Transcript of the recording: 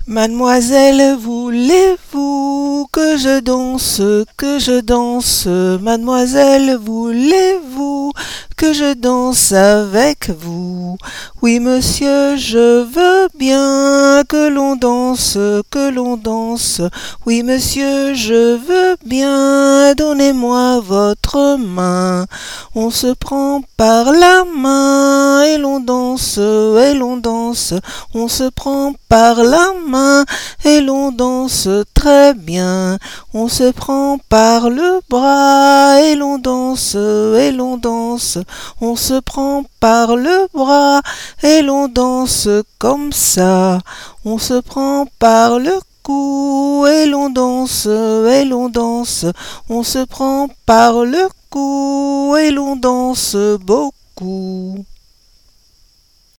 Mademoiselle, voulez-vous que je danse? Mademoiselle, voulez-vous que je danse avec vous? Oui, monsieur, je veux bien que l'on danse, que l'on danse. Oui, monsieur, je veux bien, donnez-moi votre main. On se prend par la main et l'on danse, et l'on danse. On se prend par la main et l'on danse très bien. On se prend par le bras et l'on danse, et l'on danse. On se prend par le bras et l'on danse comme ça. On se prend par le cou et l'on danse, et l'on danse. On se prend par le cou et l'on danse beaucoup.